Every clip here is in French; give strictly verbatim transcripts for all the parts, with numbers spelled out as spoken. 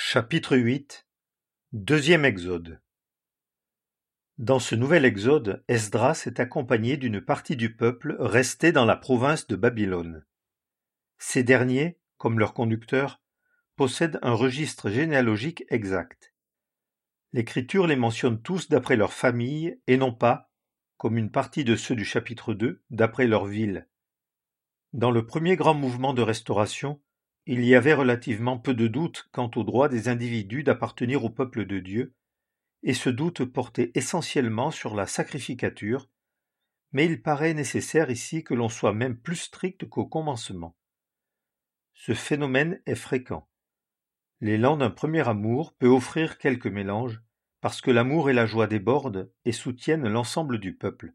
Chapitre huit. Deuxième Exode. Dans ce nouvel exode, Esdras est accompagné d'une partie du peuple resté dans la province de Babylone. Ces derniers, comme leur conducteur, possèdent un registre généalogique exact. L'Écriture les mentionne tous d'après leur famille et non pas, comme une partie de ceux du chapitre deux, d'après leur ville. Dans le premier grand mouvement de restauration, il y avait relativement peu de doute quant au droit des individus d'appartenir au peuple de Dieu, et ce doute portait essentiellement sur la sacrificature, mais il paraît nécessaire ici que l'on soit même plus strict qu'au commencement. Ce phénomène est fréquent. L'élan d'un premier amour peut offrir quelques mélanges, parce que l'amour et la joie débordent et soutiennent l'ensemble du peuple.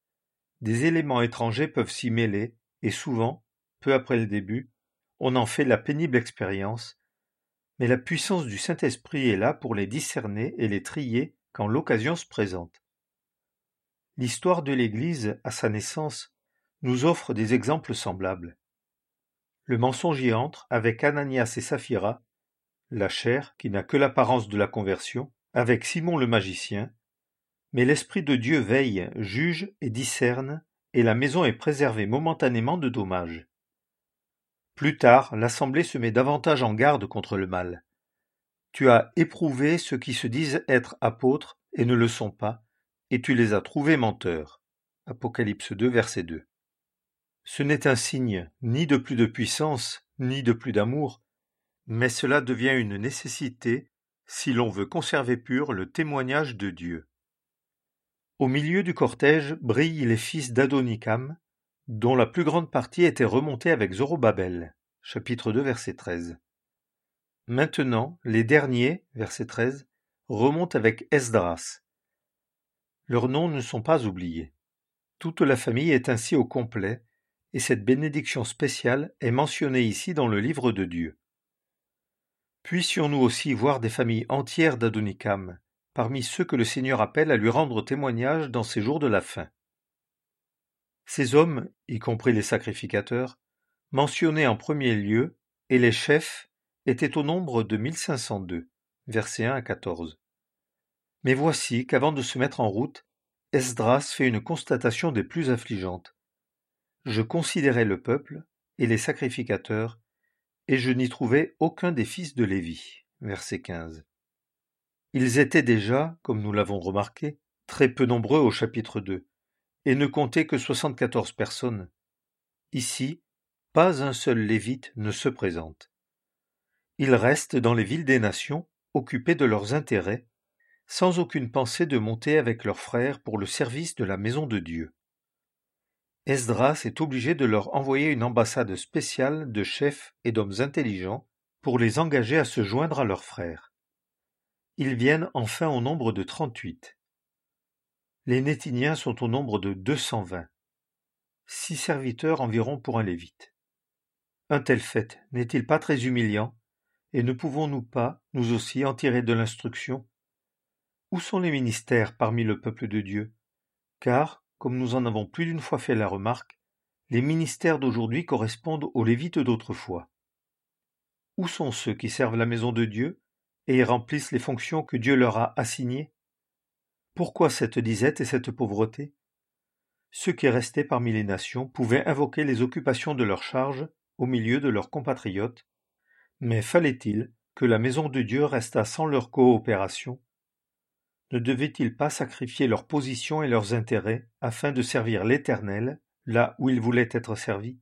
Des éléments étrangers peuvent s'y mêler, et souvent, peu après le début, on en fait la pénible expérience, mais la puissance du Saint-Esprit est là pour les discerner et les trier quand l'occasion se présente. L'histoire de l'Église, à sa naissance, nous offre des exemples semblables. Le mensonge y entre avec Ananias et Saphira, la chair qui n'a que l'apparence de la conversion, avec Simon le magicien, mais l'Esprit de Dieu veille, juge et discerne, et la maison est préservée momentanément de dommages. Plus tard, l'Assemblée se met davantage en garde contre le mal. Tu as éprouvé ceux qui se disent être apôtres et ne le sont pas, et tu les as trouvés menteurs. Apocalypse deux, verset deux. Ce n'est un signe ni de plus de puissance, ni de plus d'amour, mais cela devient une nécessité si l'on veut conserver pur le témoignage de Dieu. Au milieu du cortège brillent les fils d'Adonikam, dont la plus grande partie était remontée avec Zorobabel. Chapitre deux, verset treize. Maintenant, les derniers, verset treize, remontent avec Esdras. Leurs noms ne sont pas oubliés. Toute la famille est ainsi au complet, et cette bénédiction spéciale est mentionnée ici dans le livre de Dieu. Puissions-nous aussi voir des familles entières d'Adonikam, parmi ceux que le Seigneur appelle à lui rendre témoignage dans ces jours de la fin. Ces hommes, y compris les sacrificateurs, mentionnés en premier lieu, et les chefs, étaient au nombre de mille cinq cent deux, versets un à quatorze. Mais voici qu'avant de se mettre en route, Esdras fait une constatation des plus affligeantes. Je considérais le peuple et les sacrificateurs, et je n'y trouvais aucun des fils de Lévi. Verset quinze. Ils étaient déjà, comme nous l'avons remarqué, très peu nombreux au chapitre deux, et ne comptaient que soixante-quatorze personnes. Ici, pas un seul lévite ne se présente. Ils restent dans les villes des nations, occupés de leurs intérêts, sans aucune pensée de monter avec leurs frères pour le service de la maison de Dieu. Esdras est obligé de leur envoyer une ambassade spéciale de chefs et d'hommes intelligents pour les engager à se joindre à leurs frères. Ils viennent enfin au nombre de trente-huit. Les Nétiniens sont au nombre de deux cent vingt. Six serviteurs environ pour un lévite. Un tel fait n'est-il pas très humiliant, et ne pouvons-nous pas, nous aussi, en tirer de l'instruction? Où sont les ministères parmi le peuple de Dieu? Car, comme nous en avons plus d'une fois fait la remarque, les ministères d'aujourd'hui correspondent aux Lévites d'autrefois. Où sont ceux qui servent la maison de Dieu et y remplissent les fonctions que Dieu leur a assignées? Pourquoi cette disette et cette pauvreté? Ceux qui restaient parmi les nations pouvaient invoquer les occupations de leur charge au milieu de leurs compatriotes, mais fallait-il que la maison de Dieu restât sans leur coopération? Ne devaient-ils pas sacrifier leur position et leurs intérêts afin de servir l'Éternel là où ils voulaient être servis?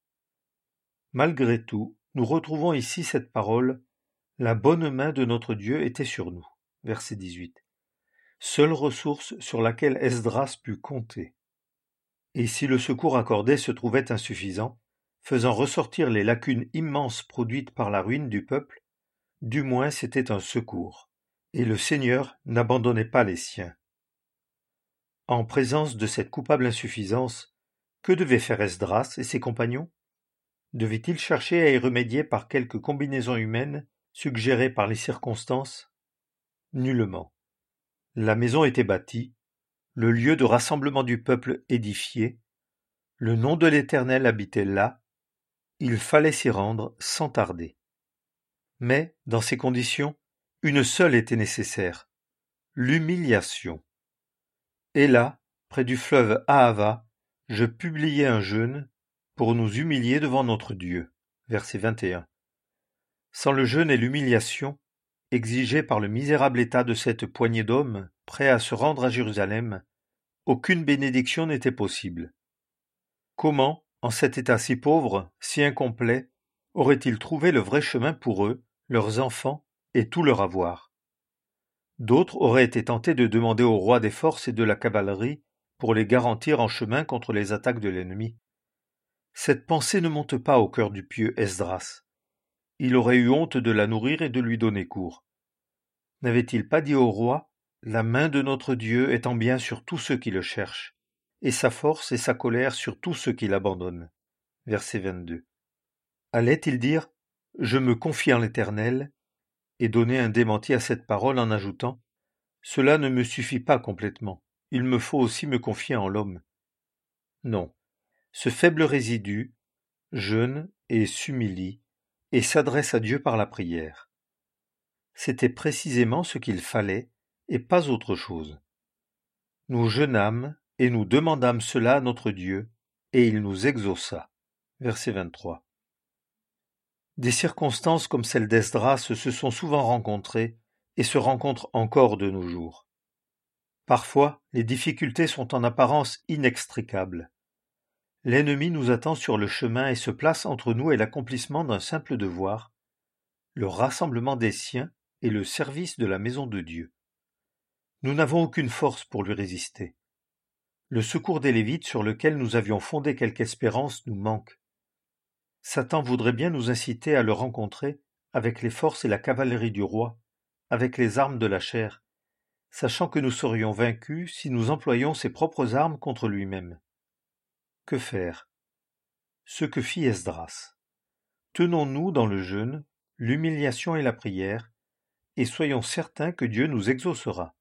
Malgré tout, nous retrouvons ici cette parole « La bonne main de notre Dieu était sur nous » verset dix-huit. Seule ressource sur laquelle Esdras put compter. Et si le secours accordé se trouvait insuffisant, faisant ressortir les lacunes immenses produites par la ruine du peuple, du moins c'était un secours, et le Seigneur n'abandonnait pas les siens. En présence de cette coupable insuffisance, que devaient faire Esdras et ses compagnons? Devaient-ils chercher à y remédier par quelque combinaison humaine suggérée par les circonstances? Nullement. La maison était bâtie, le lieu de rassemblement du peuple édifié, le nom de l'Éternel habitait là, il fallait s'y rendre sans tarder. Mais, dans ces conditions, Une seule était nécessaire, l'humiliation. Et là, près du fleuve Ahava, je publiai un jeûne pour nous humilier devant notre Dieu. Verset vingt et un. Sans le jeûne et l'humiliation, exigés par le misérable état de cette poignée d'hommes prêts à se rendre à Jérusalem, aucune bénédiction n'était possible. Comment, en cet état si pauvre, si incomplet, auraient-ils trouvé le vrai chemin pour eux, leurs enfants et tout leur avoir? D'autres auraient été tentés de demander au roi des forces et de la cavalerie pour les garantir en chemin contre les attaques de l'ennemi. Cette pensée ne monte pas au cœur du pieux Esdras. Il aurait eu honte de la nourrir et de lui donner cours. N'avait-il pas dit au roi, « La main de notre Dieu étend bien sur tous ceux qui le cherchent, et sa force et sa colère sur tous ceux qui l'abandonnent. » Verset vingt-deux. Allait-il dire, « Je me confie en l'Éternel » et donner un démenti à cette parole en ajoutant, « Cela ne me suffit pas complètement, il me faut aussi me confier en l'homme. » Non, ce faible résidu jeûne et s'humilie et s'adresse à Dieu par la prière. C'était précisément ce qu'il fallait et pas autre chose. Nous jeûnâmes et nous demandâmes cela à notre Dieu, et il nous exauça. Verset vingt-trois. Des circonstances comme celle d'Esdras se sont souvent rencontrées et se rencontrent encore de nos jours. Parfois, les difficultés sont en apparence inextricables. L'ennemi nous attend sur le chemin et se place entre nous et l'accomplissement d'un simple devoir, le rassemblement des siens et le service de la maison de Dieu. Nous n'avons aucune force pour lui résister. Le secours des Lévites sur lequel nous avions fondé quelque espérance nous manque. Satan voudrait bien nous inciter à le rencontrer avec les forces et la cavalerie du roi, avec les armes de la chair, sachant que nous serions vaincus si nous employions ses propres armes contre lui-même. Que faire? Ce que fit Esdras. Tenons-nous dans le jeûne, l'humiliation et la prière, et soyons certains que Dieu nous exaucera.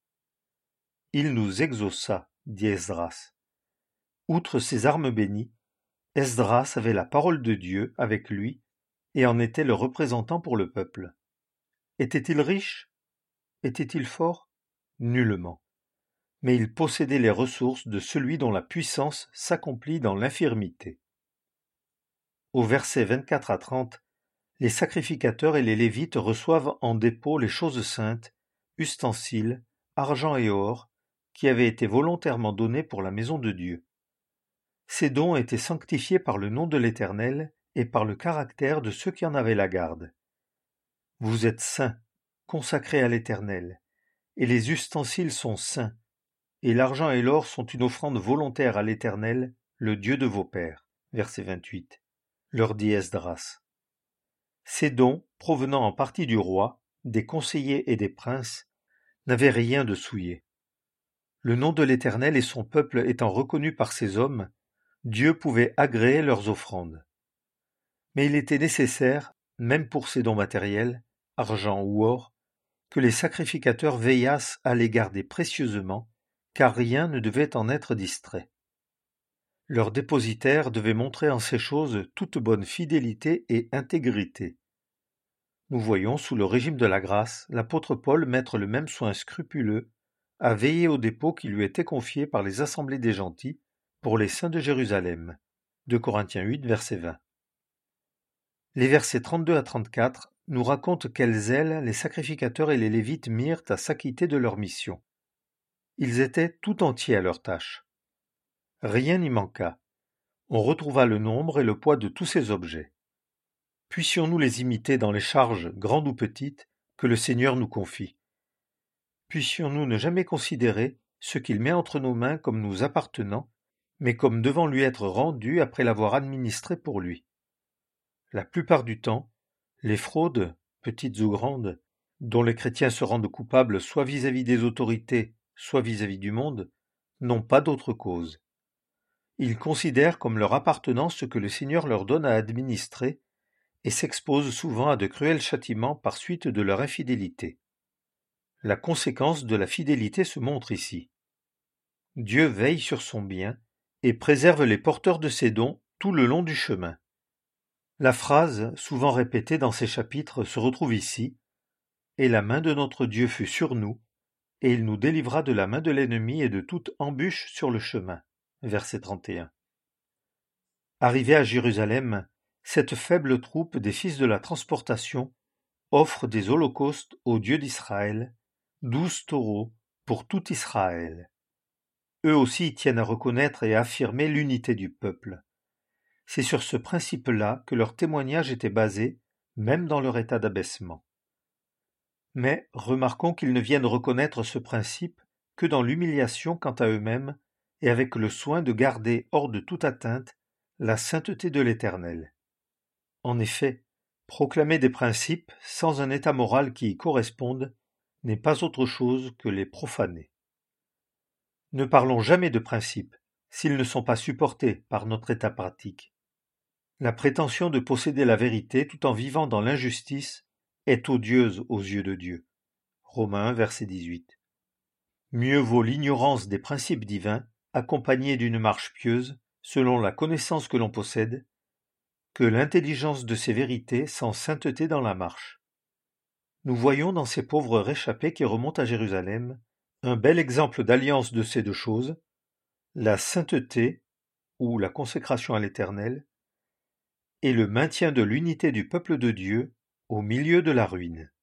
Il nous exauça, dit Esdras. Outre ses armes bénies, Esdras avait la parole de Dieu avec lui et en était le représentant pour le peuple. Était-il riche? Était-il fort? Nullement. Mais il possédait les ressources de celui dont la puissance s'accomplit dans l'infirmité. Au verset vingt-quatre à trente, les sacrificateurs et les Lévites reçoivent en dépôt les choses saintes, ustensiles, argent et or, qui avaient été volontairement donnés pour la maison de Dieu. Ces dons étaient sanctifiés par le nom de l'Éternel et par le caractère de ceux qui en avaient la garde. Vous êtes saints, consacrés à l'Éternel, et les ustensiles sont saints, et l'argent et l'or sont une offrande volontaire à l'Éternel, le Dieu de vos pères. Verset vingt-huit. Leur dit Esdras. Ces dons, provenant en partie du roi, des conseillers et des princes, n'avaient rien de souillé. Le nom de l'Éternel et son peuple étant reconnus par ces hommes, Dieu pouvait agréer leurs offrandes. Mais il était nécessaire, même pour ces dons matériels, argent ou or, que les sacrificateurs veillassent à les garder précieusement, car rien ne devait en être distrait. Leur dépositaire devait montrer en ces choses toute bonne fidélité et intégrité. Nous voyons, sous le régime de la grâce, l'apôtre Paul mettre le même soin scrupuleux à veiller au dépôt qui lui était confié par les assemblées des gentils pour les saints de Jérusalem. deux Corinthiens huit, verset vingt. Les versets trente-deux à trente-quatre nous racontent quel zèle les sacrificateurs et les Lévites mirent à s'acquitter de leur mission. Ils étaient tout entiers à leur tâche. Rien n'y manqua. On retrouva le nombre et le poids de tous ces objets. Puissions-nous les imiter dans les charges, grandes ou petites, que le Seigneur nous confie. Puissions-nous ne jamais considérer ce qu'il met entre nos mains comme nous appartenant, mais comme devant lui être rendus après l'avoir administré pour lui. La plupart du temps, les fraudes, petites ou grandes, dont les chrétiens se rendent coupables soit vis-à-vis des autorités, soit vis-à-vis du monde, n'ont pas d'autre cause. Ils considèrent comme leur appartenant ce que le Seigneur leur donne à administrer et s'exposent souvent à de cruels châtiments par suite de leur infidélité. La conséquence de la fidélité se montre ici. Dieu veille sur son bien et préserve les porteurs de ses dons tout le long du chemin. La phrase, souvent répétée dans ces chapitres, se retrouve ici. Et la main de notre Dieu fut sur nous, et il nous délivra de la main de l'ennemi et de toute embûche sur le chemin. Verset trente et un. Arrivée à Jérusalem, cette faible troupe des fils de la transportation offre des holocaustes au Dieu d'Israël, douze taureaux pour tout Israël. Eux aussi tiennent à reconnaître et à affirmer l'unité du peuple. C'est sur ce principe-là que leur témoignage était basé, même dans leur état d'abaissement. Mais remarquons qu'ils ne viennent reconnaître ce principe que dans l'humiliation quant à eux-mêmes et avec le soin de garder hors de toute atteinte la sainteté de l'Éternel. En effet, proclamer des principes sans un état moral qui y corresponde n'est pas autre chose que les profaner. Ne parlons jamais de principes s'ils ne sont pas supportés par notre état pratique. La prétention de posséder la vérité tout en vivant dans l'injustice est odieuse aux yeux de Dieu. Romains un, verset dix-huit. Mieux vaut l'ignorance des principes divins, accompagnée d'une marche pieuse, selon la connaissance que l'on possède, que l'intelligence de ces vérités sans sainteté dans la marche. Nous voyons dans ces pauvres réchappés qui remontent à Jérusalem un bel exemple d'alliance de ces deux choses, la sainteté, ou la consécration à l'Éternel, et le maintien de l'unité du peuple de Dieu au milieu de la ruine.